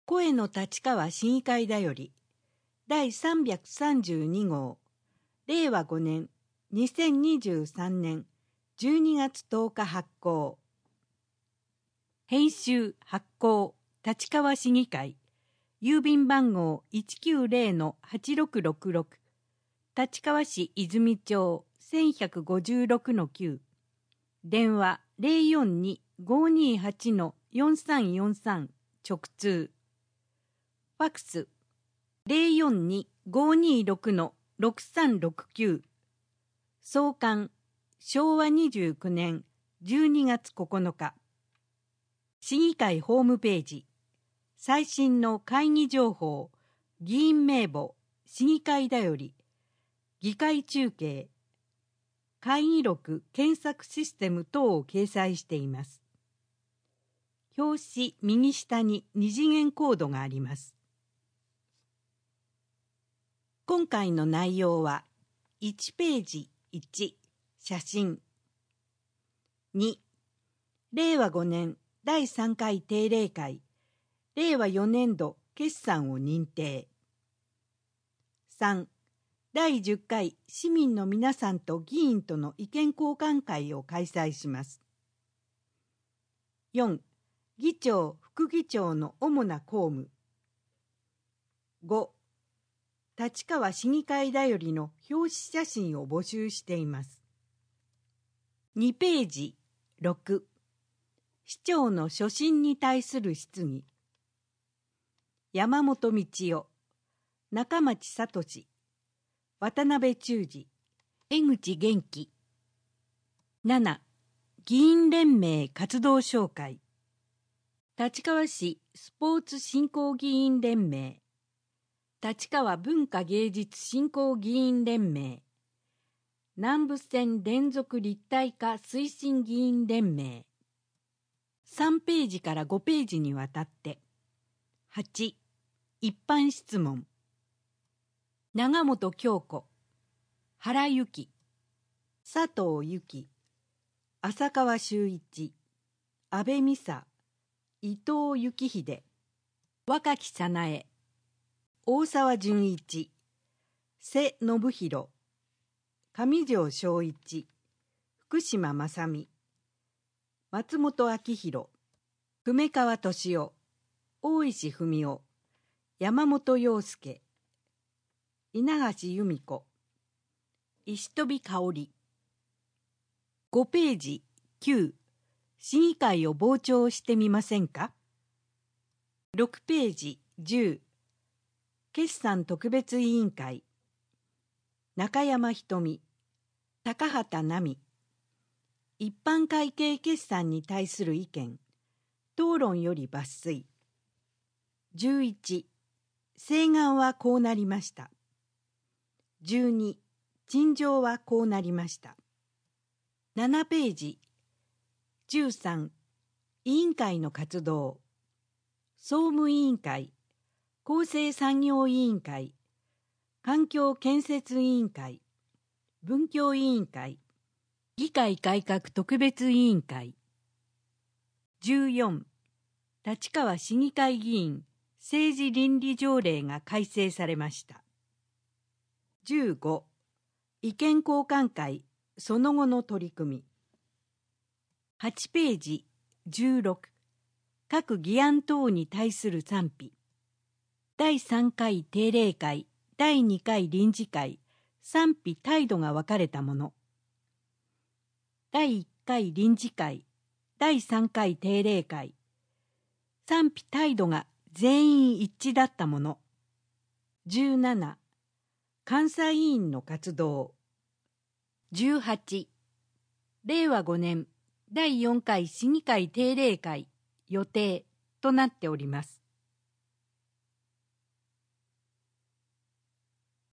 声の立川市議会だより第332号令和5年2023年12月10日発行。編集発行立川市議会郵便番号 190-8666 立川市泉町 1156-9 電話 042-528-4343 直通ファックス 042-526-6369 創刊昭和29年12月9日市議会ホームページ最新の会議情報議員名簿市議会だより議会中継会議録検索システム等を掲載しています。表紙右下に2次元コードがあります。今回の内容は1ページ1写真2令和5年第3回定例会令和4年度決算を認定3第10回市民の皆さんと議員との意見交換会を開催します。4議長・副議長の主な公務5立川市議会だよりの表紙写真を募集しています。2ページ6市長の所信に対する質疑山本道夫中町聡渡辺忠二江口元気7議員連盟活動紹介立川市スポーツ振興議員連盟立川文化芸術振興議員連盟南部線連続立体化推進議員連盟3ページから5ページにわたって8一般質問長本京子原由紀佐藤由紀浅川修一安倍美沙伊藤幸秀若木早苗大沢純一瀬信弘上条正一福島正美松本明弘久米川俊夫大石文夫山本陽介稲橋由美子石飛香織5ページ9市議会を傍聴してみませんか6ページ10決算特別委員会中山瞳高畑奈美一般会計決算に対する意見討論より抜粋11請願はこうなりました12陳情はこうなりました7ページ13委員会の活動総務委員会厚生産業委員会環境建設委員会文教委員会議会改革特別委員会14立川市議会議員政治倫理条例が改正されました15意見交換会その後の取り組み8ページ16各議案等に対する賛否第3回定例会第2回臨時会賛否態度が分かれたもの第1回臨時会第3回定例会賛否態度が全員一致だったもの17監査委員の活動18令和5年第4回市議会定例会予定となっております。